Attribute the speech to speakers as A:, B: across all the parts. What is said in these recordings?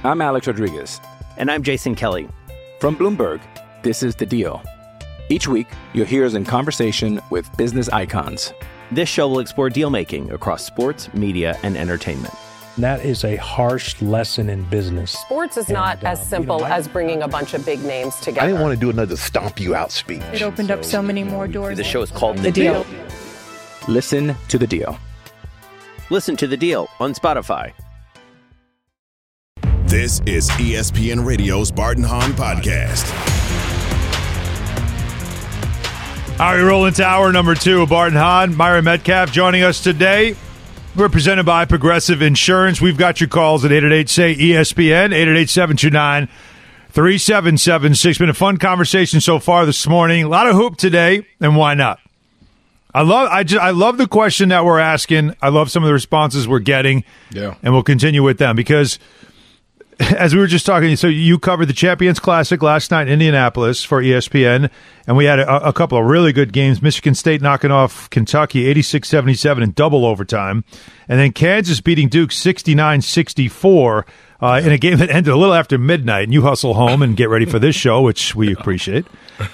A: I'm Alex Rodriguez.
B: And I'm Jason Kelly.
A: From Bloomberg, this is The Deal. Each week, you'll hear us in conversation with business icons.
B: This show will explore deal-making across sports, media, and entertainment.
C: That is a harsh lesson in business.
D: Sports is not as simple as bringing a bunch of big names together.
E: I didn't want to do another stomp you out speech.
F: It opened up so many more doors.
B: The show is called The Deal.
A: Listen to The Deal.
B: Listen to The Deal on Spotify.
G: This is ESPN Radio's Bart and Hahn Podcast.
H: All right, we roll into hour number 2 of Bart and Hahn. Myra Metcalf joining us today. We're presented by Progressive Insurance. We've got your calls at 888-SAY-ESPN, 888-729-3776. Been a fun conversation so far this morning. A lot of hoop today, and why not? I love the question that we're asking. I love some of the responses we're getting.
I: Yeah.
H: And we'll continue with them because, as we were just talking, so you covered the Champions Classic last night in Indianapolis for ESPN, and we had a couple of really good games. Michigan State knocking off Kentucky 86-77 in double overtime, and then Kansas beating Duke 69-64 in a game that ended a little after midnight. And you hustle home and get ready for this show, which we appreciate.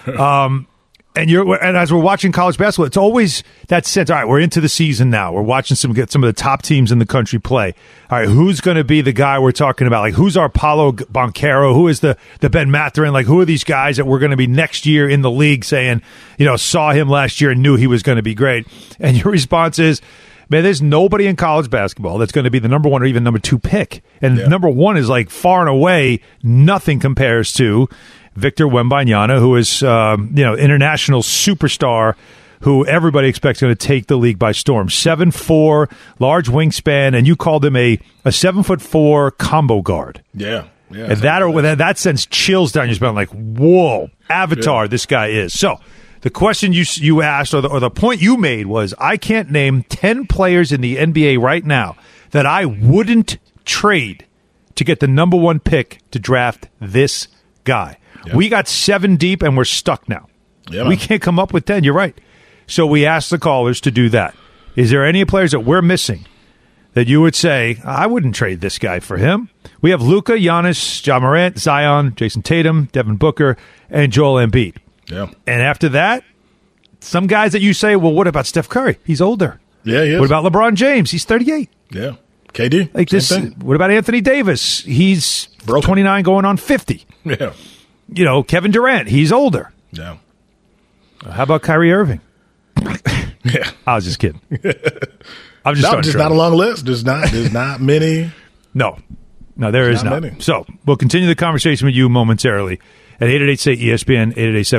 H: And as we're watching college basketball, it's always that sense. All right, we're into the season now. We're watching some of the top teams in the country play. All right, who's going to be the guy we're talking about? Like, who's our Paulo Banchero? Who is the Ben Mathurin? Like, who are these guys that we're going to be next year in the league saying, saw him last year and knew he was going to be great? And your response is, man, there's nobody in college basketball that's going to be the number 1 or even number 2 pick. And number 1 is like far and away nothing compares to Victor Wembanyama, who is international superstar, who everybody expects going to take the league by storm. 7'4", large wingspan, and you called him a 7'4" combo guard.
I: Yeah.
H: And that sends chills down your spine, like, whoa, Avatar, this guy is. So the question you asked, or the point you made was, I can't name 10 players in the NBA right now that I wouldn't trade to get the number 1 pick to draft this guy. Yep. We got 7 deep, and we're stuck now. We can't come up with 10. You're right. So we asked the callers to do that. Is there any players that we're missing that you would say, I wouldn't trade this guy for him? We have Luka, Giannis, Ja Morant, Zion, Jason Tatum, Devin Booker, and Joel Embiid.
I: Yeah.
H: And after that, some guys that you say, well, what about Steph Curry? He's older.
I: Yeah, he is.
H: What about LeBron James? He's 38.
I: Yeah. KD?
H: Like this. What about Anthony Davis? He's 29 going on 50.
I: Yeah.
H: Kevin Durant, he's older.
I: Yeah.
H: How about Kyrie Irving?
I: Yeah.
H: I was just kidding. I'm just
I: there's not a long list. There's not many.
H: No, there is not.
I: Many.
H: So we'll continue the conversation with you momentarily at 888-ESPN,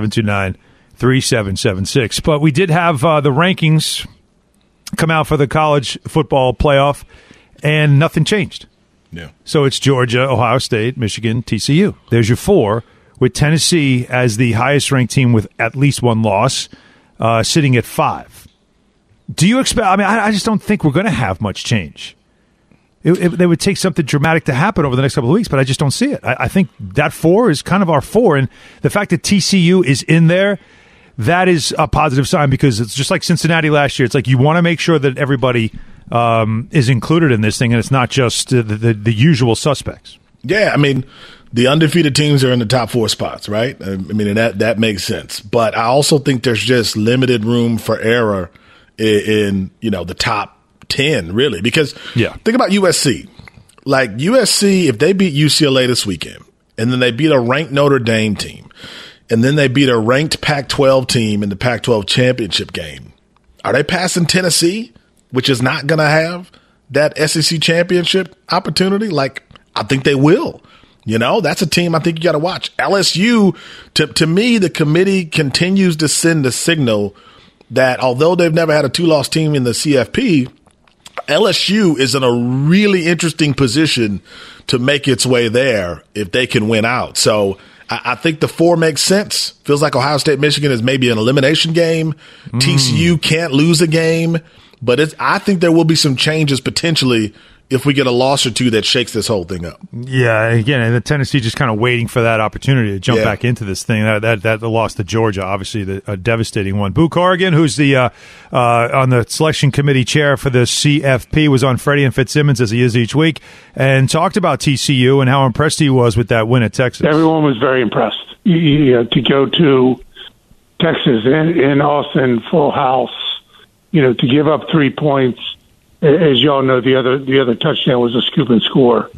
H: 888-729-3776. But we did have the rankings come out for the college football playoff, and nothing changed.
I: Yeah.
H: So it's Georgia, Ohio State, Michigan, TCU. There's your 4, with Tennessee as the highest-ranked team with at least 1 loss, sitting at 5. Do you expect – I just don't think we're going to have much change. They would take something dramatic to happen over the next couple of weeks, but I just don't see it. I think that 4 is kind of our 4, and the fact that TCU is in there, that is a positive sign because it's just like Cincinnati last year. It's like you want to make sure that everybody is included in this thing, and it's not just the usual suspects.
I: Yeah, the undefeated teams are in the top 4 spots, right? And that makes sense. But I also think there's just limited room for error in the top 10, really. Because think about USC. Like USC, if they beat UCLA this weekend, and then they beat a ranked Notre Dame team, and then they beat a ranked Pac-12 team in the Pac-12 championship game, are they passing Tennessee, which is not going to have that SEC championship opportunity? Like, I think they will. That's a team I think you got to watch. LSU, to me, the committee continues to send the signal that although they've never had a 2-loss team in the CFP, LSU is in a really interesting position to make its way there if they can win out. So I think the 4 makes sense. Feels like Ohio State, Michigan is maybe an elimination game. TCU can't lose a game. But I think there will be some changes potentially if we get a loss or two that shakes this whole thing up.
H: Yeah, again, and the Tennessee just kind of waiting for that opportunity to jump back into this thing. That loss to Georgia, obviously a devastating one. Boo Corrigan, who's the on the selection committee chair for the CFP, was on Freddie and Fitzsimmons, as he is each week, and talked about TCU and how impressed he was with that win at Texas.
J: Everyone was very impressed. To go to Texas in Austin, full house, to give up 3 points. As you all know, the other touchdown was a scoop and score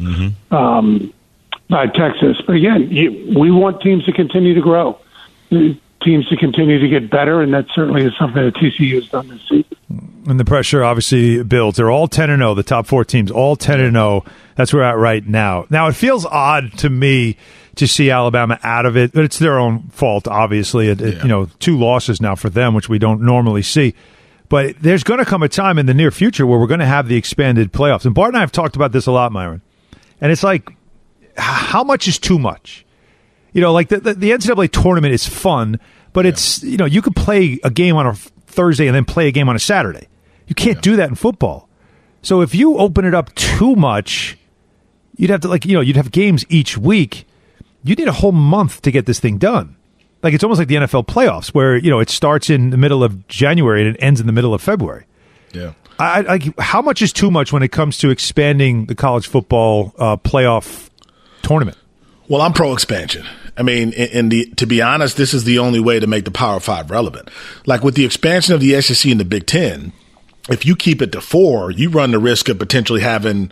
J: by Texas. But again, we want teams to continue to grow, teams to continue to get better, and that certainly is something that TCU has done this season.
H: And the pressure obviously builds. They're all 10-0, the top 4 teams, all 10-0. That's where we're at right now. Now, it feels odd to me to see Alabama out of it, but it's their own fault, obviously. 2 losses now for them, which we don't normally see. But there's going to come a time in the near future where we're going to have the expanded playoffs. And Bart and I have talked about this a lot, Myron. And it's like, how much is too much? Like the NCAA tournament is fun, but it's, you could play a game on a Thursday and then play a game on a Saturday. You can't do that in football. So if you open it up too much, you'd have to, you'd have games each week. You need a whole month to get this thing done. Like, it's almost like the NFL playoffs where, it starts in the middle of January and it ends in the middle of February.
I: Yeah.
H: How much is too much when it comes to expanding the college football playoff tournament?
I: Well, I'm pro-expansion. I mean, to be honest, this is the only way to make the Power 5 relevant. Like, with the expansion of the SEC and the Big Ten, if you keep it to 4, you run the risk of potentially having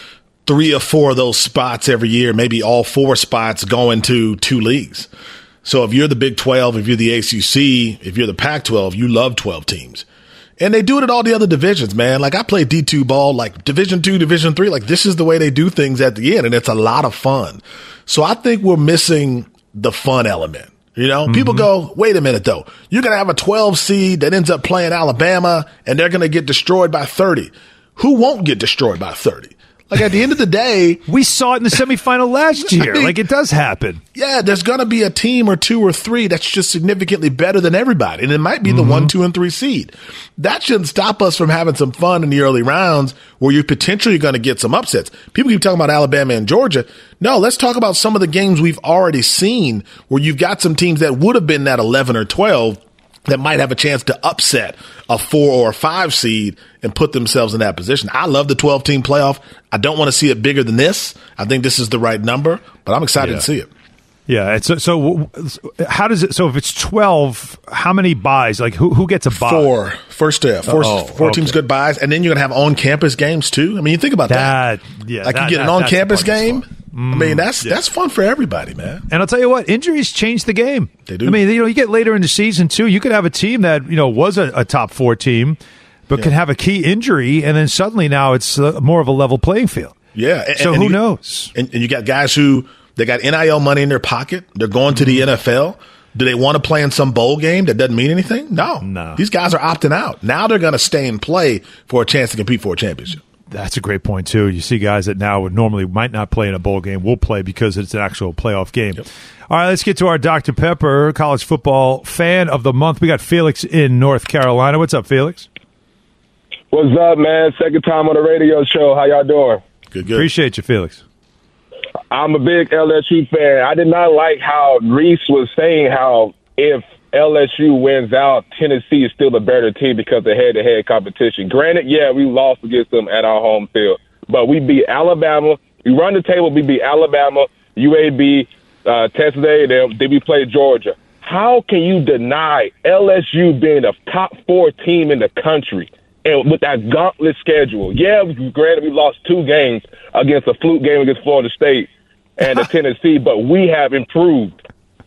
I: 3 or 4 of those spots every year, maybe all 4 spots going to 2 leagues. So if you're the Big 12, if you're the ACC, if you're the Pac-12, you love 12 teams. And they do it at all the other divisions, man. Like, I played D2 ball, like Division 2, Division 3. Like, this is the way they do things at the end, and it's a lot of fun. So I think we're missing the fun element. People go, wait a minute, though. You're going to have a 12 seed that ends up playing Alabama, and they're going to get destroyed by 30. Who won't get destroyed by 30? Like, at the end of the day,
H: we saw it in the semifinal last year. It does happen.
I: Yeah, there's going to be a team or 2 or 3 that's just significantly better than everybody. And it might be the 1, 2, and 3 seed. That shouldn't stop us from having some fun in the early rounds where you're potentially going to get some upsets. People keep talking about Alabama and Georgia. No, let's talk about some of the games we've already seen where you've got some teams that would have been that 11 or 12 that might have a chance to upset a 4 or a 5 seed and put themselves in that position. I love the 12-team playoff. I don't want to see it bigger than this. I think this is the right number, but I'm excited to see it.
H: Yeah. So how does it? So if it's 12, how many buys? Like who gets a buy?
I: 4. First step. 4 teams get buys, and then you're gonna have on-campus games too. I mean, you think about that.
H: Yeah.
I: Like you get an on-campus game. I mean, that's fun for everybody, man.
H: And I'll tell you what, injuries change the game.
I: They do.
H: I mean, you get later in the season too. You could have a team that was a top 4 team, but can have a key injury, and then suddenly now it's more of a level playing field.
I: Yeah.
H: So who knows?
I: And you got guys who they got NIL money in their pocket. They're going to the NFL. Do they want to play in some bowl game that doesn't mean anything? No. These guys are opting out. Now they're going to stay and play for a chance to compete for a championship.
H: That's a great point, too. You see guys that now would normally might not play in a bowl game will play because it's an actual playoff game.
I: Yep.
H: All right, let's get to our Dr. Pepper college football fan of the month. We got Felix in North Carolina. What's up, Felix?
K: What's up, man? Second time on the radio show. How y'all doing?
I: Good.
H: Appreciate you, Felix.
K: I'm a big LSU fan. I did not like how Reese was saying how if LSU wins out, Tennessee is still a better team because of head-to-head competition. Granted, yeah, we lost against them at our home field, but we beat Alabama. We run the table. We beat Alabama, UAB, Texas A&M. Then we played Georgia. How can you deny LSU being a top 4 team in the country and with that gauntlet schedule? Yeah, granted, we lost 2 games against a fluke game against Florida State and Tennessee, but we have improved.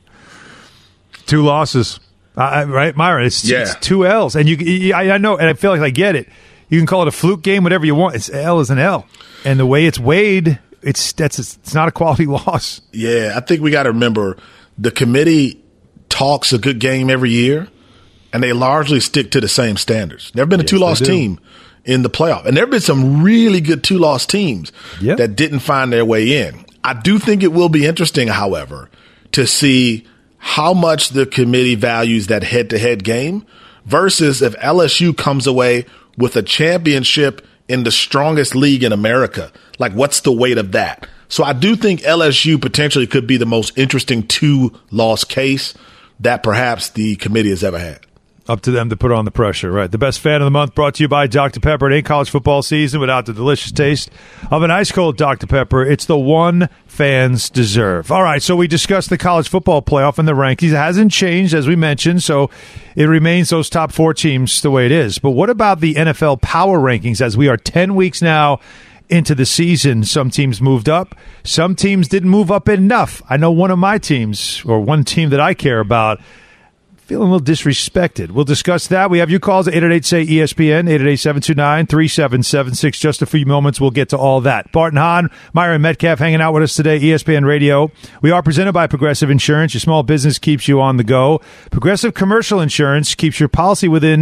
H: 2 losses, right, Myron? It's 2 L's, and I know, and I feel like I get it. You can call it a fluke game, whatever you want. It's L is an L, and the way it's weighed, it's not a quality loss.
I: Yeah, I think we got to remember the committee talks a good game every year, and they largely stick to the same standards. Never been a 2-loss team in the playoff, and there have been some really good 2-loss teams that didn't find their way in. I do think it will be interesting, however, to see how much the committee values that head-to-head game versus if LSU comes away with a championship in the strongest league in America. Like, what's the weight of that? So I do think LSU potentially could be the most interesting 2-loss case that perhaps the committee has ever had.
H: Up to them to put on the pressure, right? The best fan of the month brought to you by Dr. Pepper. It ain't college football season without the delicious taste of an ice-cold Dr. Pepper. It's the one fans deserve. All right, so we discussed the college football playoff and the rankings. It hasn't changed, as we mentioned, so it remains those top 4 teams the way it is. But what about the NFL power rankings as we are 10 weeks now into the season? Some teams moved up. Some teams didn't move up enough. I know one of my teams, or one team that I care about, feeling a little disrespected. We'll discuss that. We have your calls at 888-SAY-ESPN, 888-729-3776. Just a few moments, we'll get to all that. Bart and Hahn, Myron Metcalf hanging out with us today, ESPN Radio. We are presented by Progressive Insurance. Your small business keeps you on the go. Progressive Commercial Insurance keeps your policy within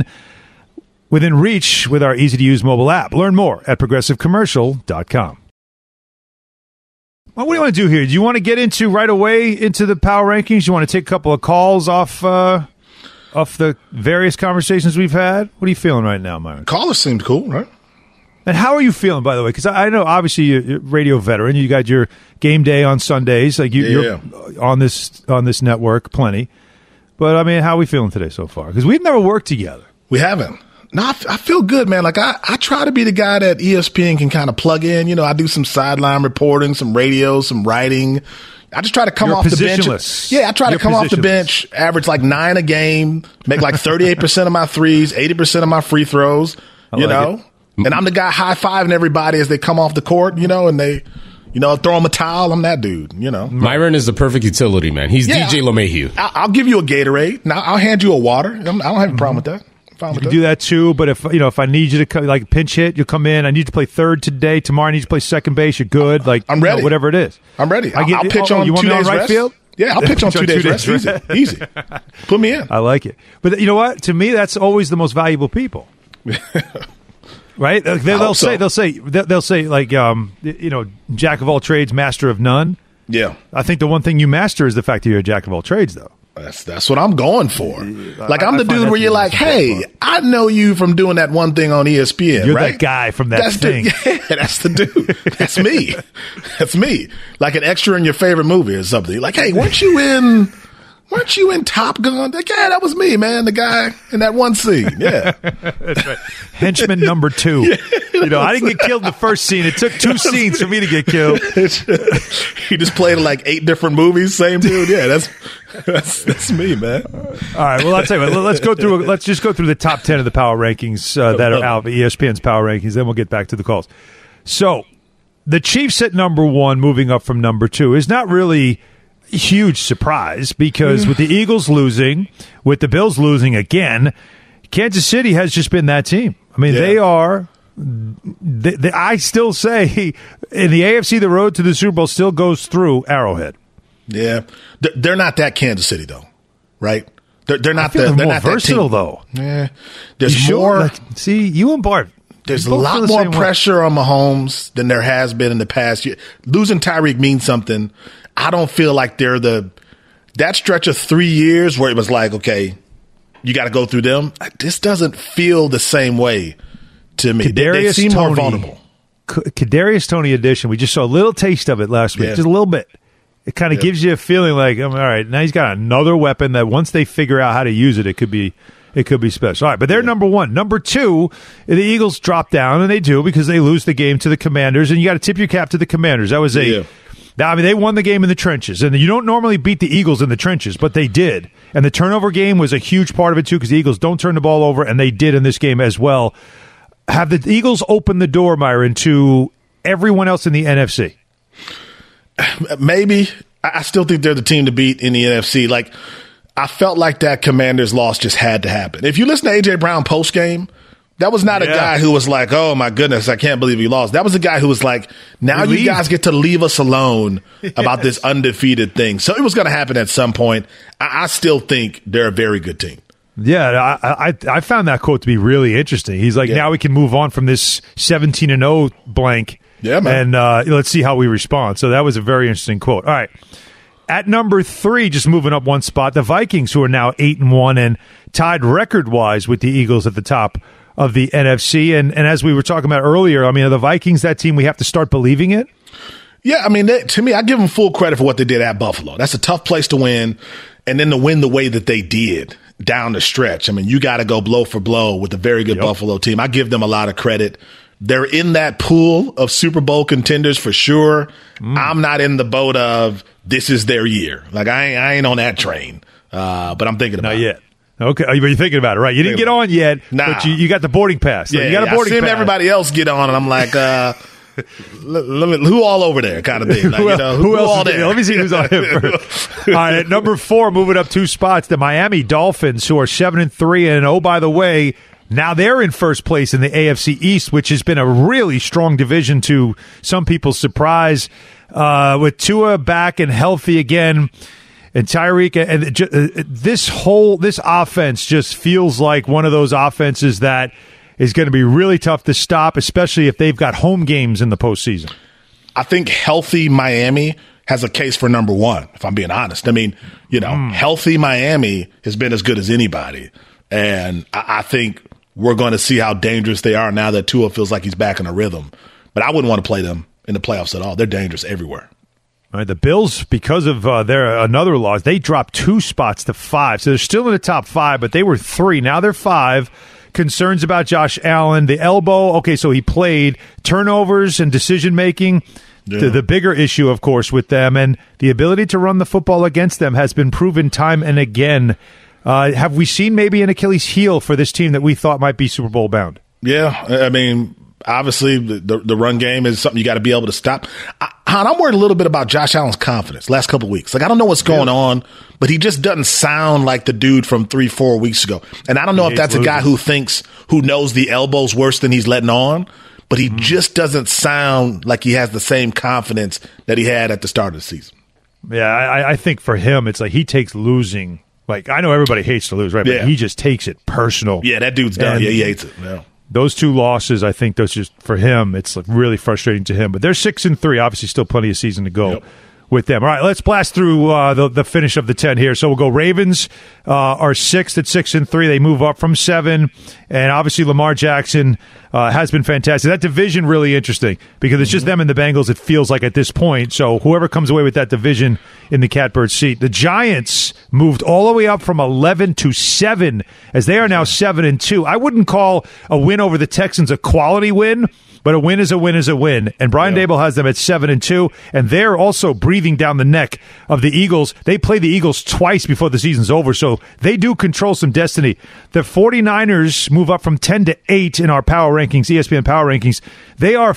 H: reach with our easy-to-use mobile app. Learn more at progressivecommercial.com. Well, what do you want to do here? Do you want to get into right away into the power rankings? You want to take a couple of calls off the various conversations we've had? What are you feeling right now, Myron?
I: Callers seemed cool, right?
H: And how are you feeling, by the way? Because I know, obviously, you're a radio veteran. You got your game day on Sundays. Like you're on this network plenty. But, I mean, how are we feeling today so far? Because we've never worked together.
I: We haven't. No, I feel good, man. Like I try to be the guy that ESPN can kind of plug in. You know, I do some sideline reporting, some radio, some writing. I just try to come off the bench. Yeah, I try to come off the bench, average like 9 a game, make like 38% of my threes, 80% of my free throws, you know. And I'm the guy high-fiving everybody as they come off the court, you know, and they, you know, throw them a towel. I'm that dude, you know.
L: Myron is the perfect utility man. He's DJ LeMahieu.
I: I'll give you a Gatorade. Now I'll hand you a water. I don't have a problem with that.
H: You can do that too, but if I need you to come, like pinch hit, you'll come in. I need you to play third today. Tomorrow I need you to play second base. You're good. Like
I: I'm ready.
H: Whatever it is.
I: I'm ready. I'll pitch on 2 days
H: right
I: rest.
H: Field?
I: Yeah, I'll pitch on 2 days rest. Easy. Put me in.
H: I like it. But you know what? To me, that's always the most valuable people. Right? They'll say like you know, jack of all trades, master of none.
I: Yeah.
H: I think the one thing you master is the fact that you're a jack of all trades, though.
I: That's what I'm going for. Like I'm the dude where you're like, hey, I know you from doing that one thing on ESPN.
H: You're
I: right?
H: that guy from that thing.
I: That's the dude. That's me. That's me. Like an extra in your favorite movie or something. You're like, hey, weren't you in Top Gun? Like, yeah, that was me, man. The guy in that one scene. Yeah.
H: That's right. Henchman number 2. Yeah, you know, I didn't get killed in the first scene. It took 2 scenes for me to get killed.
I: He just played in like 8 different movies. Same dude. Yeah, that's me, man.
H: All right. Well, I'll tell you what. Let's just go through the top 10 of the power rankings that are out, ESPN's power rankings. Then we'll get back to the calls. So the Chiefs at number 1, moving up from number 2, is not really huge surprise because with the Eagles losing, with the Bills losing again, Kansas City has just been that team. I mean, they are. I still say in the AFC, the road to the Super Bowl still goes through Arrowhead.
I: Yeah, they're not that Kansas City though, right? They're not.
H: They're
I: more
H: not versatile though.
I: Yeah, there's more.
H: Like, see, you and Bart.
I: There's a lot more pressure on Mahomes than there has been in the past year. Losing Tyreek means something. I don't feel like they're that stretch of 3 years where it was like, okay, you got to go through them. This doesn't feel the same way to me. They seem more vulnerable.
H: Kadarius Toney edition. We just saw a little taste of it last week, just a little bit. It kind of gives you a feeling like, all right, now he's got another weapon that once they figure out how to use it, it could be special. All right, but they're number 1. Number 2, the Eagles drop down, and they do because they lose the game to the Commanders, and you got to tip your cap to the Commanders. That was I mean, they won the game in the trenches, and you don't normally beat the Eagles in the trenches, but they did. And the turnover game was a huge part of it, too, because the Eagles don't turn the ball over, and they did in this game as well. Have the Eagles opened the door, Myron, to everyone else in the NFC?
I: Maybe. I still think they're the team to beat in the NFC. Like, I felt like that Commanders loss just had to happen. If you listen to A.J. Brown post-game, that was not a guy who was like, oh, my goodness, I can't believe he lost. That was a guy who was like, now you guys get to leave us alone about this undefeated thing. So it was going to happen at some point. I still think they're a very good team.
H: Yeah, I found that quote to be really interesting. He's like, now we can move on from this 17-0 blank.
I: Yeah, man.
H: And let's see how we respond. So that was a very interesting quote. All right. At number 3, just moving up one spot, the Vikings, who are now 8-1 and tied record-wise with the Eagles at the top, of the NFC. And as we were talking about earlier, I mean, are the Vikings that team we have to start believing it?
I: Yeah, I mean, to me, I give them full credit for what they did at Buffalo. That's a tough place to win. And then to win the way that they did down the stretch. I mean, you got to go blow for blow with a very good Buffalo team. I give them a lot of credit. They're in that pool of Super Bowl contenders for sure. I'm not in the boat of this is their year. Like, I ain't on that train. But I'm thinking about it.
H: Not yet. Okay, but you're thinking about it, right? You didn't get on yet, but you got the boarding pass.
I: Yeah,
H: you got a boarding pass.
I: I seen everybody else get on, and I'm like, who all over there kind of thing. Like, who else all there?
H: Let me see who's on him first. All right, at number 4, moving up 2 spots, the Miami Dolphins, who are 7-3. And oh, by the way, now they're in first place in the AFC East, which has been a really strong division to some people's surprise. With Tua back and healthy again, and Tyreek, and this offense just feels like one of those offenses that is going to be really tough to stop, especially if they've got home games in the postseason.
I: I think healthy Miami has a case for number 1, if I'm being honest. I mean, healthy Miami has been as good as anybody. And I think we're going to see how dangerous they are now that Tua feels like he's back in a rhythm. But I wouldn't want to play them in the playoffs at all. They're dangerous everywhere.
H: All right, the Bills, because of their another loss, they dropped 2 spots to 5. So they're still in the top 5, but they were 3. Now they're 5. Concerns about Josh Allen. The elbow, okay, so he played. Turnovers and decision-making, the bigger issue, of course, with them. And the ability to run the football against them has been proven time and again. Have we seen maybe an Achilles heel for this team that we thought might be Super Bowl bound?
I: Yeah, I mean, obviously the run game is something you got to be able to stop. I'm worried a little bit about Josh Allen's confidence last couple of weeks. Like, I don't know what's going on, but he just doesn't sound like the dude from 3-4 weeks ago. And I don't know if that's a guy who knows the elbow's worse than he's letting on, but he just doesn't sound like he has the same confidence that he had at the start of the season.
H: Yeah, I think for him, it's like he takes losing. Like, I know everybody hates to lose, right? But he just takes it personal.
I: Yeah, that dude's done. Yeah, he hates it. Yeah.
H: Those 2 losses, I think those just for him, it's like really frustrating to him. But they're 6-3. Obviously, still plenty of season to go with them. All right, let's blast through the finish of the 10 here. So we'll go Ravens are 6th at 6-3. They move up from 7. And obviously Lamar Jackson has been fantastic. That division really interesting because it's just them and the Bengals, it feels like at this point. So whoever comes away with that division in the catbird seat. The Giants moved all the way up from 11 to 7 as they are now 7-2. I wouldn't call a win over the Texans a quality win, but a win is a win is a win. And Brian Daboll has them at 7-2, and they're also breathing down the neck of the Eagles. They play the Eagles twice before the season's over, so they do control some destiny. The 49ers move up from 10 to 8 in our power rankings, ESPN power rankings. They are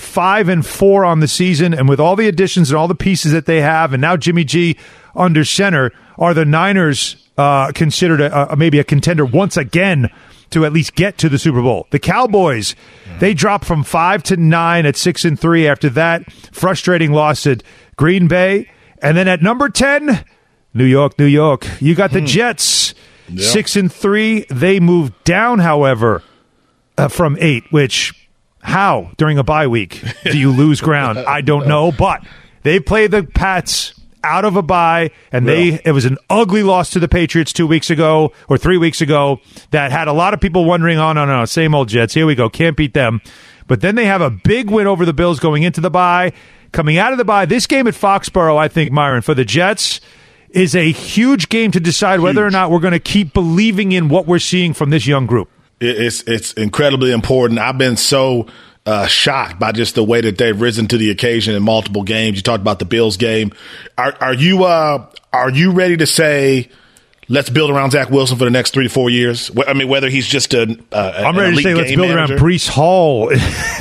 H: 5-4 on the season, and with all the additions and all the pieces that they have, and now Jimmy G under center, are the Niners considered maybe a contender once again to at least get to the Super Bowl. The Cowboys, they dropped from 5 to 9 at 6-3 after that frustrating loss at Green Bay. And then at number 10, New York. You got the Jets, 6-3. They moved down, however, from 8, which how during a bye week do you lose ground? I don't know, but they played the Pats out of a bye, and it was an ugly loss to the Patriots 2 weeks ago or 3 weeks ago that had a lot of people wondering, oh, no, same old Jets. Here we go. Can't beat them. But then they have a big win over the Bills going into the bye. Coming out of the bye, this game at Foxborough, I think, Myron, for the Jets is a huge game to decide whether or not we're going to keep believing in what we're seeing from this young group.
I: It's incredibly important. I've been so shocked by just the way that they've risen to the occasion in multiple games. You talked about the Bills game. Are you ready to say, let's build around Zach Wilson for the next 3 to 4 years? I mean, whether he's just I'm
H: ready to say let's build around Breece Hall.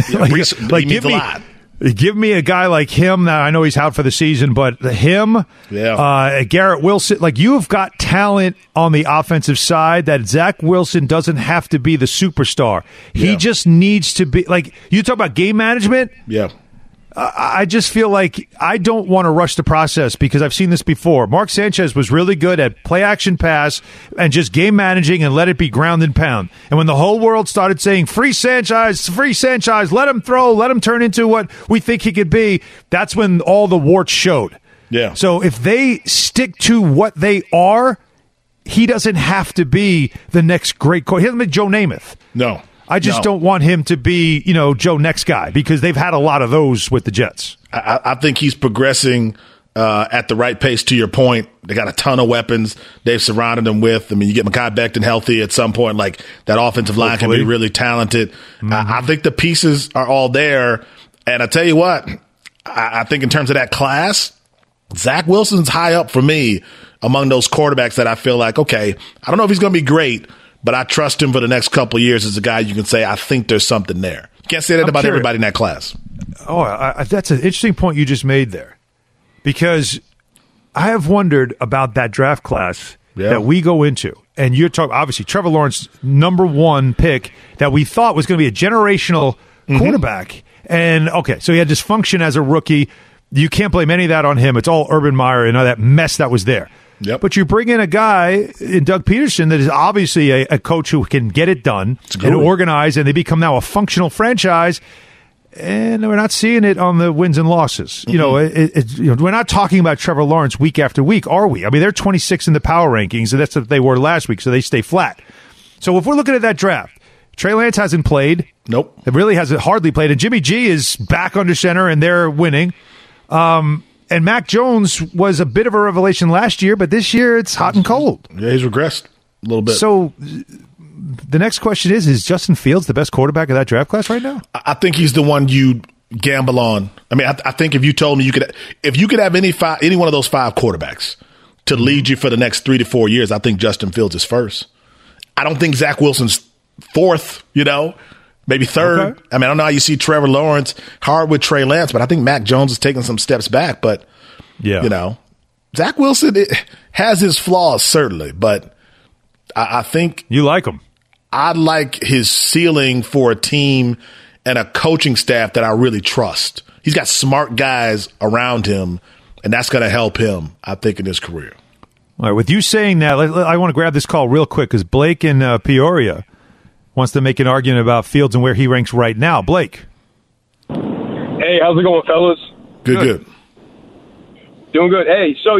I: He means a lot.
H: Give me a guy like him. Now, I know he's out for the season, but him, Garrett Wilson, like you've got talent on the offensive side that Zach Wilson doesn't have to be the superstar. He just needs to be, like, you talk about game management.
I: Yeah.
H: I just feel like I don't want to rush the process because I've seen this before. Mark Sanchez was really good at play action pass and just game managing and let it be ground and pound. And when the whole world started saying free Sanchez, let him throw, let him turn into what we think he could be, that's when all the warts showed.
I: Yeah.
H: So if they stick to what they are, he doesn't have to be the next great coach. He doesn't be Joe Namath.
I: No.
H: I just don't want him to be, Joe Next guy, because they've had a lot of those with the Jets.
I: I think he's progressing at the right pace. To your point, they got a ton of weapons they've surrounded him with. I mean, you get Mekhi Becton healthy at some point, like that offensive line can be really talented. Mm-hmm. I think the pieces are all there. And I tell you what, I think in terms of that class, Zach Wilson's high up for me among those quarterbacks that I feel like, okay, I don't know if he's going to be great, but I trust him for the next couple of years as a guy you can say, I think there's something there. You can't say that about everybody in that class.
H: Oh, that's an interesting point you just made there, because I have wondered about that draft class that we go into. And you're talking, obviously, Trevor Lawrence, number one pick that we thought was going to be a generational quarterback. And, okay, so he had dysfunction as a rookie. You can't blame any of that on him. It's all Urban Meyer and all that mess that was there.
I: Yep.
H: But you bring in a guy in Doug Peterson that is obviously a coach who can get it done and organize, and they become now a functional franchise. And we're not seeing it on the wins and losses. Mm-hmm. We're not talking about Trevor Lawrence week after week, are we? I mean, they're 26 in the power rankings, and that's what they were last week, so they stay flat. So if we're looking at that draft, Trey Lance hasn't played.
I: Nope.
H: It really hasn't hardly played. And Jimmy G is back under center, and they're winning. And Mac Jones was a bit of a revelation last year, but this year it's hot and cold.
I: Yeah, he's regressed a little bit.
H: So the next question is Justin Fields the best quarterback of that draft class right now?
I: I think he's the one you gamble on. I mean, I think if you told me if you could have any one of those five quarterbacks to lead you for the next 3 to 4 years, I think Justin Fields is first. I don't think Zach Wilson's fourth, maybe third. Okay. I mean, I don't know how you see Trevor Lawrence hard with Trey Lance, but I think Mac Jones is taking some steps back. But, Zach Wilson has his flaws, certainly, but I think
H: you like him.
I: I like his ceiling for a team and a coaching staff that I really trust. He's got smart guys around him, and that's going to help him, I think, in his career.
H: All right, with you saying that, I want to grab this call real quick because Blake in Peoria wants to make an argument about Fields and where he ranks right now. Blake.
M: Hey, how's it going, fellas?
I: Good.
M: Doing good. Hey, so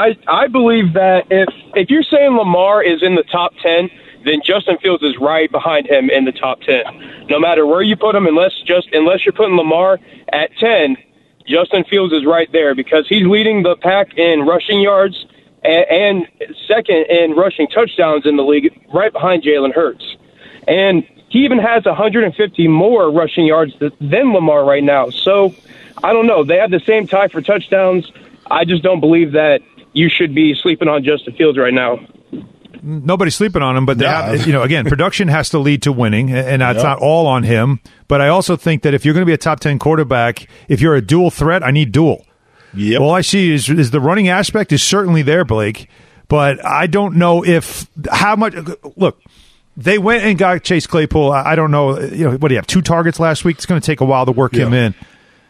M: I believe that if you're saying Lamar is in the top 10, then Justin Fields is right behind him in the top 10. No matter where you put him, unless you're putting Lamar at 10, Justin Fields is right there because he's leading the pack in rushing yards and second in rushing touchdowns in the league, right behind Jalen Hurts. And he even has 150 more rushing yards than Lamar right now. So, I don't know. They have the same tie for touchdowns. I just don't believe that you should be sleeping on Justin Fields right now.
H: Nobody's sleeping on him, but they have, again, production has to lead to winning, and that's not all on him. But I also think that if you're going to be a top 10 quarterback, if you're a dual threat, I need dual.
I: Yep.
H: All I see is the running aspect is certainly there, Blake, but I don't know how much. Look, they went and got Chase Claypool. I don't know. What do you have? 2 targets last week. It's going to take a while to work him in.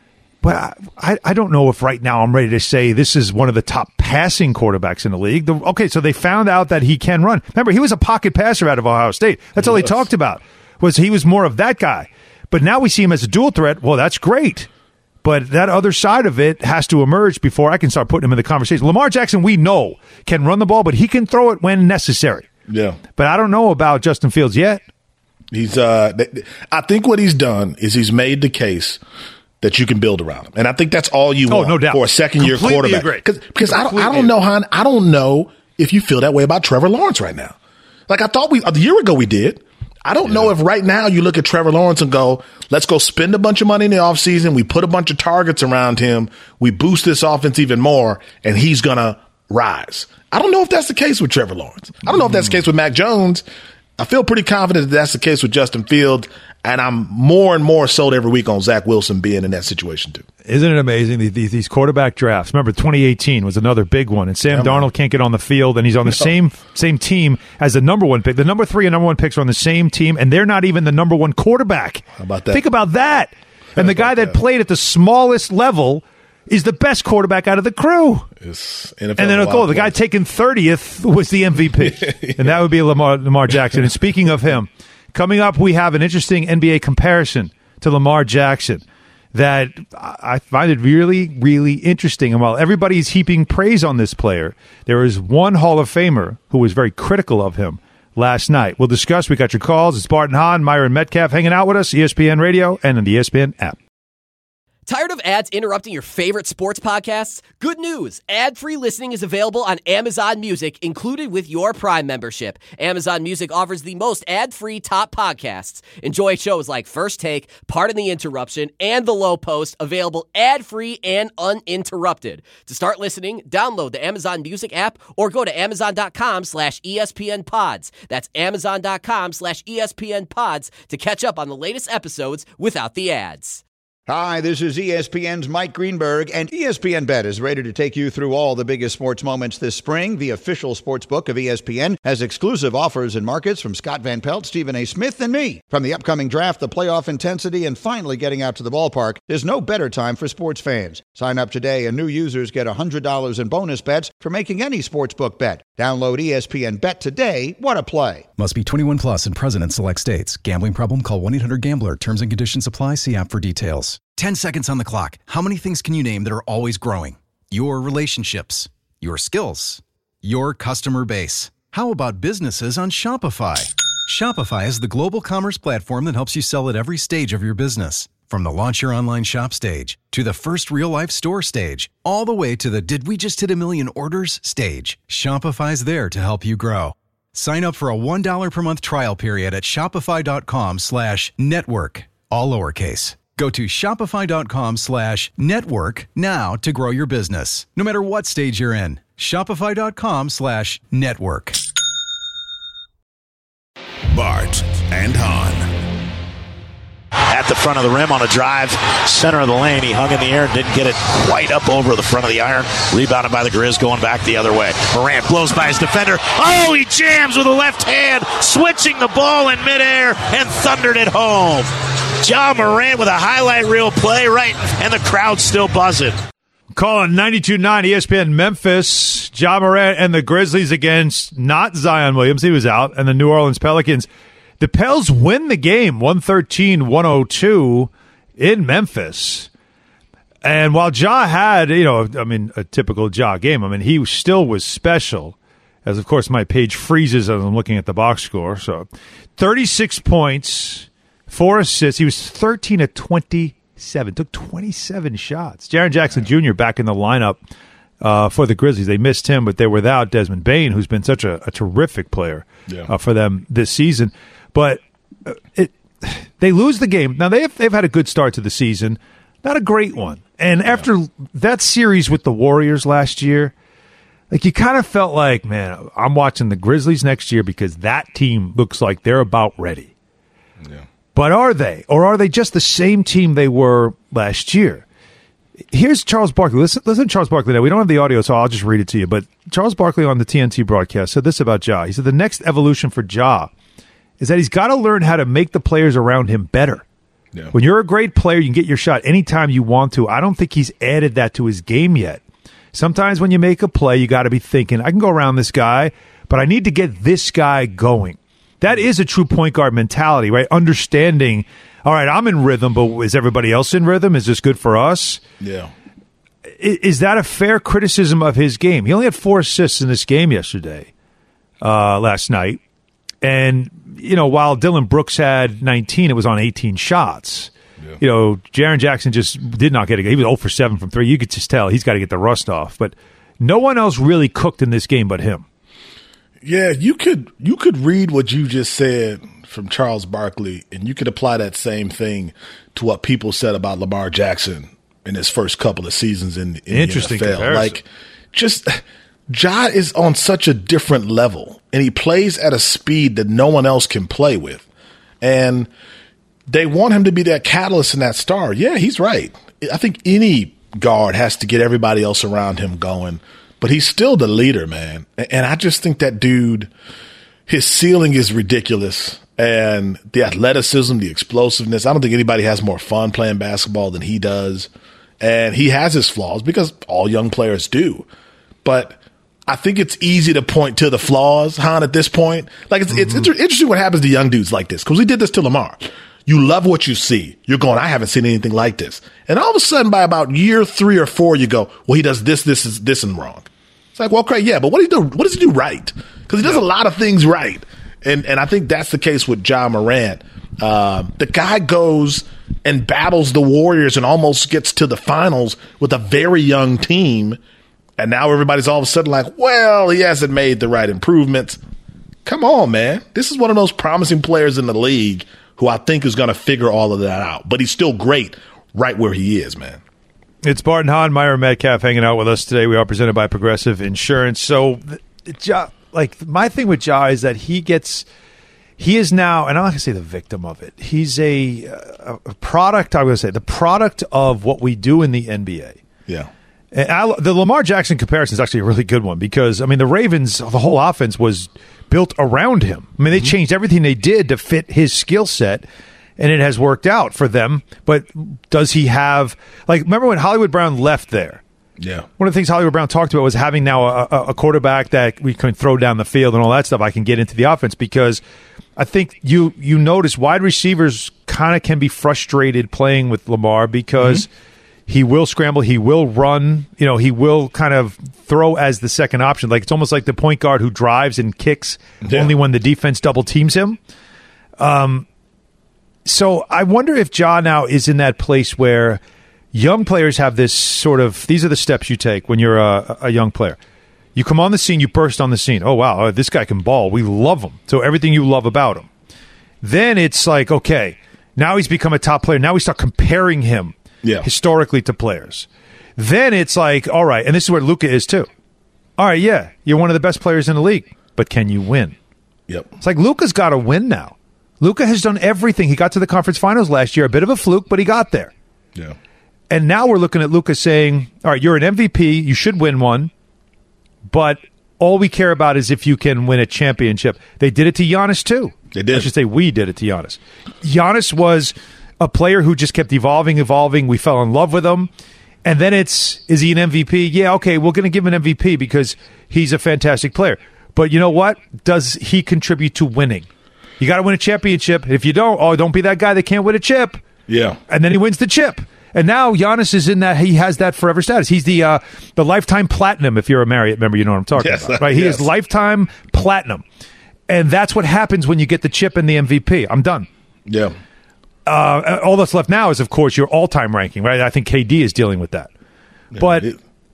H: But I don't know if right now I'm ready to say this is one of the top passing quarterbacks in the league. So they found out that he can run. Remember, he was a pocket passer out of Ohio State. That's all he talked about, was he was more of that guy. But now we see him as a dual threat. Well, that's great. But that other side of it has to emerge before I can start putting him in the conversation. Lamar Jackson, we know, can run the ball, but he can throw it when necessary.
I: Yeah.
H: But I don't know about Justin Fields yet.
I: He's. I think what he's done is he's made the case that you can build around him. And I think that's all you want
H: no doubt.
I: For a second-year quarterback. Because I don't know, Hon, I don't know if you feel that way about Trevor Lawrence right now. Like I thought a year ago we did. I don't know if right now you look at Trevor Lawrence and go, let's go spend a bunch of money in the offseason. We put a bunch of targets around him. We boost this offense even more, and he's going to rise. I don't know if that's the case with Trevor Lawrence. I don't know if that's the case with Mac Jones. I feel pretty confident that that's the case with Justin Fields, and I'm more and more sold every week on Zach Wilson being in that situation too.
H: Isn't it amazing, these quarterback drafts? Remember, 2018 was another big one, and Sam Darnold can't get on the field, and he's on the same team as the number 1 pick. The number 3 and number 1 picks are on the same team, and they're not even the number 1 quarterback.
I: How about that?
H: Think about that. And the guy that played at the smallest level is the best quarterback out of the crew. And then the guy taken 30th was the MVP. And that would be Lamar Jackson. And speaking of him, coming up, we have an interesting NBA comparison to Lamar Jackson that I find it really, really interesting. And while everybody's heaping praise on this player, there is one Hall of Famer who was very critical of him last night. We'll discuss. We got your calls. It's Bart and Hahn, Myron Metcalf hanging out with us, ESPN Radio and in the ESPN app.
N: Tired of ads interrupting your favorite sports podcasts? Good news! Ad-free listening is available on Amazon Music, included with your Prime membership. Amazon Music offers the most ad-free top podcasts. Enjoy shows like First Take, Pardon the Interruption, and The Low Post, available ad-free and uninterrupted. To start listening, download the Amazon Music app or go to amazon.com/ESPN Pods. That's amazon.com/ESPN Pods to catch up on the latest episodes without the ads.
O: Hi, this is ESPN's Mike Greenberg, and ESPN Bet is ready to take you through all the biggest sports moments this spring. The official sports book of ESPN has exclusive offers and markets from Scott Van Pelt, Stephen A. Smith, and me. From the upcoming draft, the playoff intensity, and finally getting out to the ballpark, there's no better time for sports fans. Sign up today, and new users get $100 in bonus bets for making any sportsbook bet. Download ESPN Bet today. What a play.
P: Must be 21 plus and present in select states. Gambling problem? Call 1-800-GAMBLER. Terms and conditions apply. See app for details. 10 seconds on the clock. How many things can you name that are always growing? Your relationships, your skills, your customer base. How about businesses on Shopify? Shopify is the global commerce platform that helps you sell at every stage of your business. From the launch your online shop stage, to the first real-life store stage, all the way to the did we just hit a million orders stage. Shopify's there to help you grow. Sign up for a $1 per month trial period at shopify.com/network, all lowercase. Go to shopify.com/network now to grow your business, no matter what stage you're in. Shopify.com/network.
G: Bart and Hahn.
Q: At the front of the rim on a drive, center of the lane. He hung in the air and didn't get it quite up over the front of the iron. Rebounded by the Grizz, going back the other way. Morant blows by his defender. Oh, he jams with a left hand, switching the ball in midair and thundered it home. Ja Morant with a highlight reel play, right, and the crowd's still buzzing.
H: Calling 92.9 ESPN Memphis. Ja Morant and the Grizzlies against not Zion Williams. He was out. And the New Orleans Pelicans. The Pels win the game 113-102 in Memphis. And while Ja had, a typical Ja game, he still was special. As, of course, my page freezes as I'm looking at the box score. So 36 points, 4 assists. He was 13 of 27. Took 27 shots. Jaren Jackson Jr. back in the lineup for the Grizzlies. They missed him, but they were without Desmond Bane, who's been such a terrific player for them this season. But they lose the game. Now, they've had a good start to the season, not a great one. And after that series with the Warriors last year, you kind of felt like, man, I'm watching the Grizzlies next year because that team looks like they're about ready. Yeah. But are they? Or are they just the same team they were last year? Here's Charles Barkley. Listen to Charles Barkley now. We don't have the audio, so I'll just read it to you. But Charles Barkley on the TNT broadcast said this about Ja. He said the next evolution for Ja is that he's got to learn how to make the players around him better. Yeah. When you're a great player, you can get your shot anytime you want to. I don't think he's added that to his game yet. Sometimes when you make a play, you got to be thinking, I can go around this guy, but I need to get this guy going. That is a true point guard mentality, right? Understanding, all right, I'm in rhythm, but is everybody else in rhythm? Is this good for us?
I: Yeah.
H: Is that a fair criticism of his game? He only had 4 assists in this game yesterday, last night. And, while Dylan Brooks had 19, it was on 18 shots. Yeah. Jaren Jackson just did not get it. He was 0 for 7 from 3. You could just tell he's got to get the rust off. But no one else really cooked in this game but him.
I: Yeah, you could read what you just said from Charles Barkley, and you could apply that same thing to what people said about Lamar Jackson in his first couple of seasons in the
H: Interesting
I: NFL.
H: Comparison.
I: Ja is on such a different level, and he plays at a speed that no one else can play with. And they want him to be that catalyst and that star. Yeah, he's right. I think any guard has to get everybody else around him going, but he's still the leader, man. And I just think that dude, his ceiling is ridiculous. And the athleticism, the explosiveness, I don't think anybody has more fun playing basketball than he does. And he has his flaws because all young players do. But I think it's easy to point to the flaws, Han, at this point. It's interesting what happens to young dudes like this, because we did this to Lamar. You love what you see. You're going, I haven't seen anything like this. And all of a sudden, by about year 3 or 4, you go, well, he does this and wrong. It's like, well, okay, yeah, but what does he do right? Because he does a lot of things right. And I think that's the case with Ja Morant. The guy goes and battles the Warriors and almost gets to the finals with a very young team. And now everybody's all of a sudden like, well, he hasn't made the right improvements. Come on, man. This is one of those promising players in the league who I think is going to figure all of that out. But he's still great right where he is, man.
H: It's Bart and Hahn, Myron Metcalf hanging out with us today. We are presented by Progressive Insurance. So, my thing with Ja is that he is now, and I'm not going to say the victim of it. He's a product, I'm going to say, the product of what we do in the NBA.
I: Yeah.
H: And the Lamar Jackson comparison is actually a really good one because, I mean, the Ravens, the whole offense was built around him. I mean, they changed everything they did to fit his skill set, and it has worked out for them. But does he have, like, remember when Hollywood Brown left there?
I: Yeah.
H: One of the things Hollywood Brown talked about was having now a quarterback that we can throw down the field and all that stuff. I can get into the offense because I think you notice wide receivers kind of can be frustrated playing with Lamar because he will scramble, he will run, he will kind of throw as the second option. Like it's almost like the point guard who drives and kicks only when the defense double teams him. So I wonder if Ja now is in that place where young players have this sort of, these are the steps you take when you're a young player. You come on the scene, you burst on the scene. Oh, wow, this guy can ball. We love him. So everything you love about him. Then it's like, okay, now he's become a top player. Now we start comparing him historically to players. Then it's like, all right, and this is where Luka is too. All right, yeah, you're one of the best players in the league, but can you win?
I: Yep.
H: It's like Luka's got to win now. Luka has done everything. He got to the conference finals last year, a bit of a fluke, but he got there.
I: Yeah.
H: And now we're looking at Luka saying, all right, you're an MVP, you should win one, but all we care about is if you can win a championship. They did it to Giannis too.
I: They did.
H: I should say we did it to Giannis. Giannis was a player who just kept evolving. We fell in love with him. And then is he an MVP? Yeah, okay, we're going to give him an MVP because he's a fantastic player. But you know what? Does he contribute to winning? You got to win a championship. If you don't be that guy that can't win a chip.
I: Yeah.
H: And then he wins the chip. And now Giannis is in that, he has that forever status. He's the lifetime platinum, if you're a Marriott member, you know what I'm talking about. Right? He is lifetime platinum. And that's what happens when you get the chip and the MVP. I'm done.
I: Yeah.
H: All that's left now is, of course, your all-time ranking, right? I think KD is dealing with that. Yeah, but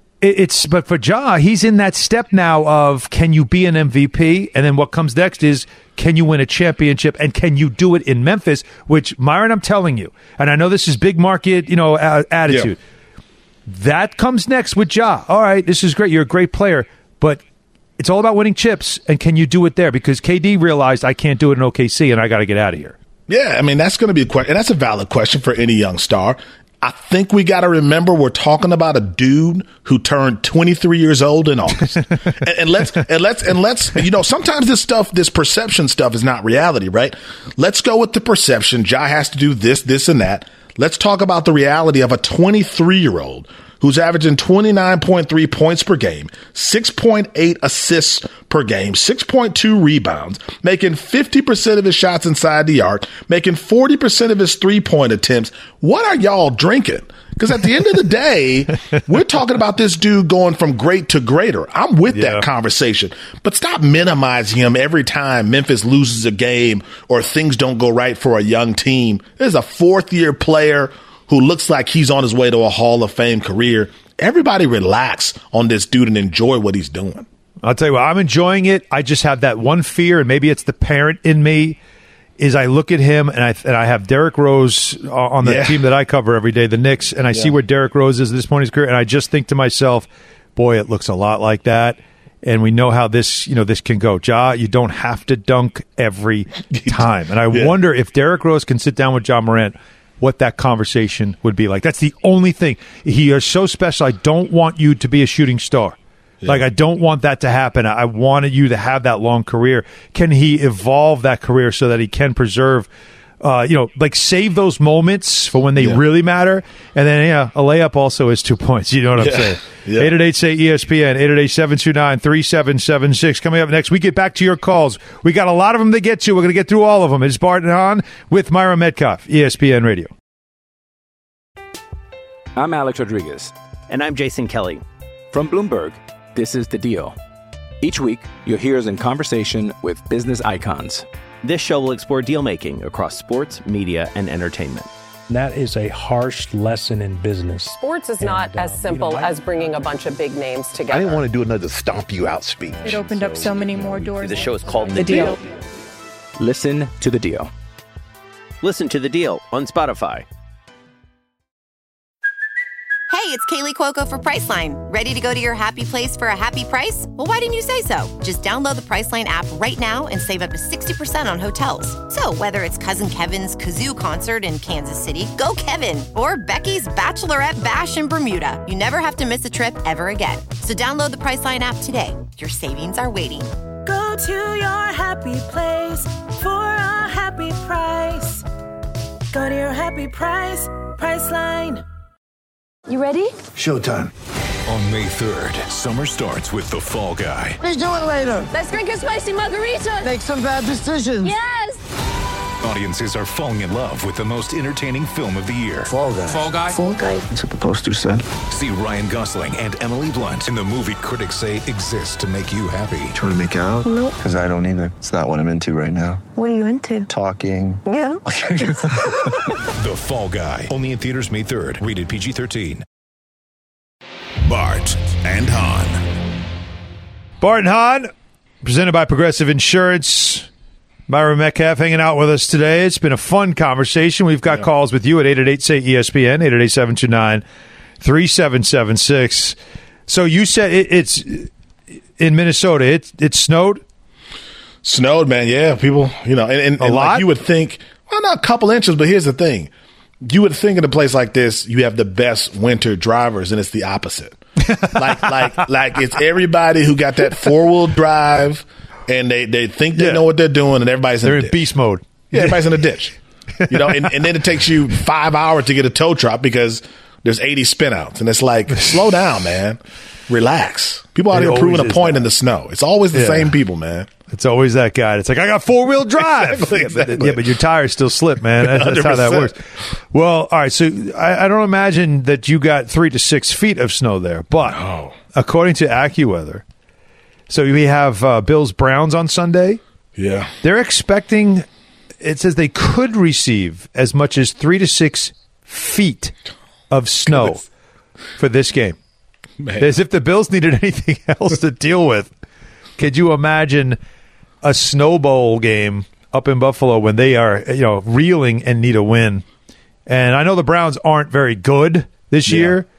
H: but for Ja, he's in that step now of can you be an MVP? And then what comes next is can you win a championship? And can you do it in Memphis? Which, Myron, I'm telling you, and I know this is big market, attitude. Yeah. That comes next with Ja. All right, this is great. You're a great player, but it's all about winning chips. And can you do it there? Because KD realized I can't do it in OKC, and I got to get out of here.
I: Yeah, I mean, that's going to be a question, and that's a valid question for any young star. I think we got to remember we're talking about a dude who turned 23 years old in August. and let's, sometimes this perception stuff is not reality, right? Let's go with the perception. Ja has to do this, and that. Let's talk about the reality of a 23-year-old who's averaging 29.3 points per game, 6.8 assists per game, 6.2 rebounds, making 50% of his shots inside the arc, making 40% of his three-point attempts. What are y'all drinking? Because at the end of the day, we're talking about this dude going from great to greater. I'm with that conversation. But stop minimizing him every time Memphis loses a game or things don't go right for a young team. There's a fourth-year player who looks like he's on his way to a Hall of Fame career. Everybody relax on this dude and enjoy what he's doing.
H: I'll tell you what, I'm enjoying it. I just have that one fear, and maybe it's the parent in me, is I look at him, and I have Derrick Rose on the team that I cover every day, the Knicks, and I see where Derrick Rose is at this point in his career, and I just think to myself, boy, it looks a lot like that. And we know how this can go. Ja, you don't have to dunk every time. And I wonder if Derrick Rose can sit down with Ja Morant, what that conversation would be like. That's the only thing. He is so special. I don't want you to be a shooting star. Yeah. Like, I don't want that to happen. I wanted you to have that long career. Can he evolve that career so that he can preserve, save those moments for when they really matter? And then, a layup also is 2 points. You know what I'm saying? 888-SAY-ESPN, 888-729-3776. Coming up next, we get back to your calls. We got a lot of them to get to. We're going to get through all of them. It's Bart and Hahn with Myron Metcalf, ESPN Radio.
A: I'm Alex Rodriguez.
B: And I'm Jason Kelly.
A: From Bloomberg, this is The Deal. Each week, you'll hear us in conversation with business icons.
B: This show will explore deal-making across sports, media, and entertainment.
C: That is a harsh lesson in business.
D: Sports is not as simple as bringing a bunch of big names together.
E: I didn't want to do another stomp you out speech.
F: It opened up so many more doors.
B: The show is called
F: The Deal.
A: Listen to the deal.
B: Listen to The Deal on Spotify.
R: Hey, it's Kaylee Cuoco for Priceline. Ready to go to your happy place for a happy price? Well, why didn't you say so? Just download the Priceline app right now and save up to 60% on hotels. So whether it's Cousin Kevin's Kazoo Concert in Kansas City, go Kevin, or Becky's Bachelorette Bash in Bermuda, you never have to miss a trip ever again. So download the Priceline app today. Your savings are waiting.
S: Go to your happy place for a happy price. Go to your happy price, Priceline.
T: You ready?
U: Showtime. On May 3rd, summer starts with The Fall Guy.
T: Let's do it later. Let's drink a spicy margarita.
U: Make some bad decisions.
T: Yes.
U: Audiences are falling in love with the most entertaining film of the year. Fall Guy. Fall Guy?
T: Fall Guy.
U: That's what the poster said. See Ryan Gosling and Emily Blunt in the movie critics say exists to make you happy.
V: Trying to make it out?
T: Nope.
V: Because I don't either. It's not what I'm into right now.
T: What are you into?
V: Talking.
T: Yeah.
U: The Fall Guy. Only in theaters May 3rd. Rated PG-13.
G: Bart and Hahn.
H: Bart and Hahn, presented by Progressive Insurance. Myra Metcalf hanging out with us today. It's been a fun conversation. We've got calls with you at 888-SAY-ESPN, 888-729-3776. So you said it's in Minnesota. It snowed?
I: Snowed, man. Yeah, people, and
H: a lot?
I: Like you would think, well, not a couple inches, but here's the thing. You would think in a place like this, you have the best winter drivers, and it's the opposite. like it's everybody who got that 4-wheel drive, and they think they know what they're doing, and everybody's in
H: in beast mode.
I: Yeah, everybody's in a ditch. And then it takes you 5 hours to get a tow truck because there's 80 spin outs, and it's like, slow down, man. Relax. People out here proving a point in the snow. It's always the same people, man.
H: It's always that guy. It's like, I got 4-wheel drive.
I: Exactly.
H: Yeah, but your tires still slip, man. That's how that works. Well, all right. So I don't imagine that you got 3 to 6 feet of snow there. But according to AccuWeather, so we have Bills Browns on Sunday.
I: Yeah.
H: They're expecting, it says they could receive as much as 3 to 6 feet of snow for this game.
I: Man.
H: As if the Bills needed anything else to deal with. Could you imagine a Snow Bowl game up in Buffalo when they are, reeling and need a win? And I know the Browns aren't very good this year,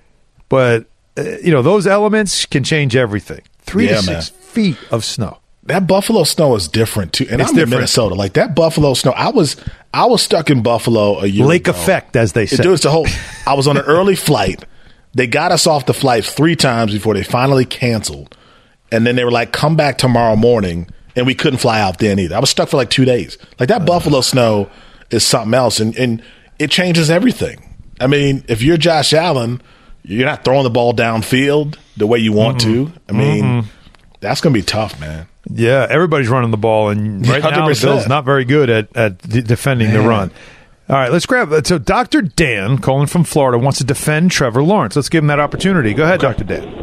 H: but those elements can change everything. 3 to 6 feet of snow.
I: That Buffalo snow is different too, and
H: It's
I: I'm
H: different.
I: in Minnesota. Like that Buffalo snow, I was stuck in Buffalo a year
H: Lake
I: ago.
H: effect, as they say.
I: It was the whole. I was on an early flight. They got us off the flight 3 times before they finally canceled. And then they were like, come back tomorrow morning. And we couldn't fly out then either. I was stuck for like 2 days. Like that Buffalo snow is something else. And it changes everything. I mean, if you're Josh Allen, you're not throwing the ball downfield the way you want to. I mean, that's going to be tough, man.
H: Yeah, everybody's running the ball. And right now, the
I: 100%.
H: Bills not very good at defending the run. All right, let's grab – so Dr. Dan, calling from Florida, wants to defend Trevor Lawrence. Let's give him that opportunity. Go ahead, Dr. Dan.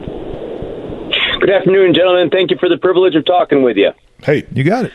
W: Good afternoon, gentlemen. Thank you for the privilege of talking with you.
I: Hey,
H: you got it.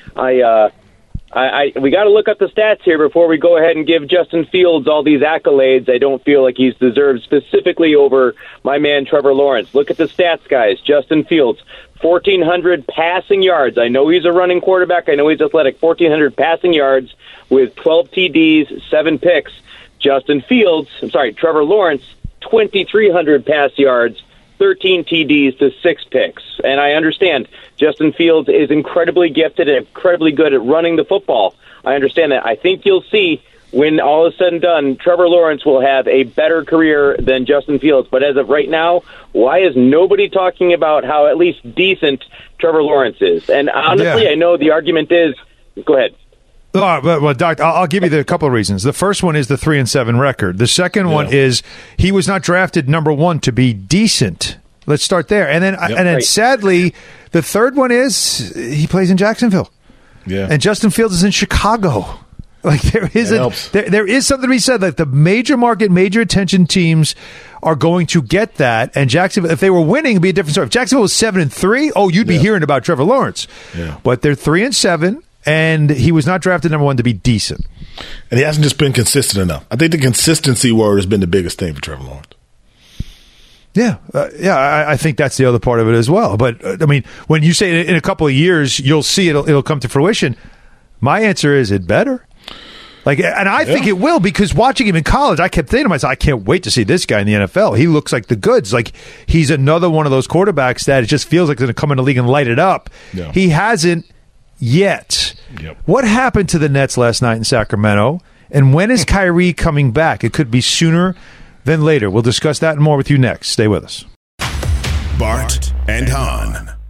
W: We got to look up the stats here before we go ahead and give Justin Fields all these accolades. I don't feel like he's deserved specifically over my man Trevor Lawrence. Look at the stats, guys. Justin Fields, 1,400 passing yards. I know he's a running quarterback. I know he's athletic. 1,400 passing yards with 12 TDs, 7 picks. Trevor Lawrence, 2,300 pass yards, 13 TDs to 6 picks. And I understand Justin Fields is incredibly gifted and incredibly good at running the football. I understand that. I think you'll see when all is said and done, Trevor Lawrence will have a better career than Justin Fields. But as of right now, why is nobody talking about how at least decent Trevor Lawrence is? And honestly, I know the argument is, go ahead.
H: Well, Doctor, I'll give you a couple of reasons. The first one is the 3-7 record. The second one is he was not drafted number 1 to be decent. Let's start there. And then sadly, the third one is he plays in Jacksonville.
I: Yeah.
H: And Justin Fields is in Chicago. Like there is something to be said. Like the major market, major attention teams are going to get that. And Jacksonville, if they were winning, it'd be a different story. If Jacksonville was 7-3, you'd be hearing about Trevor Lawrence.
I: Yeah.
H: But they're 3-7, and he was not drafted number 1 to be decent.
I: And he hasn't just been consistent enough. I think the consistency word has been the biggest thing for Trevor Lawrence.
H: Yeah, I think that's the other part of it as well. But I mean, when you say in a couple of years you'll see it'll come to fruition, my answer is it better. And I think it will, because watching him in college, I kept thinking to myself, I can't wait to see this guy in the NFL. He looks like the goods. Like he's another one of those quarterbacks that it just feels like he's going to come in the league and light it up. Yeah. He hasn't yet. Yep. What happened to the Nets last night in Sacramento? And when is Kyrie coming back? It could be sooner than later. We'll discuss that and more with you next. Stay with us.
G: Bart and Hahn.